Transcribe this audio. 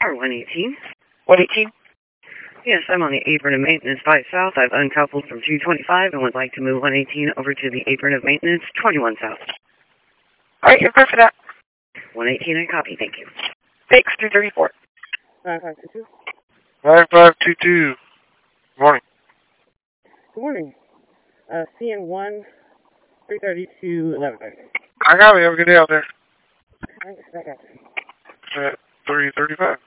Tower 118. 118? Yes, I'm on the apron of maintenance 5 South. I've uncoupled from 225 and would like to move 118 over to the apron of maintenance 21 South. Alright, you're good for that. 118, I copy. Thank you. Thanks, 234. 9522. 9522. Good morning. Good morning. CN1, 330 to 1130. I got it. Have a good day out there. Thanks, back out. At 335.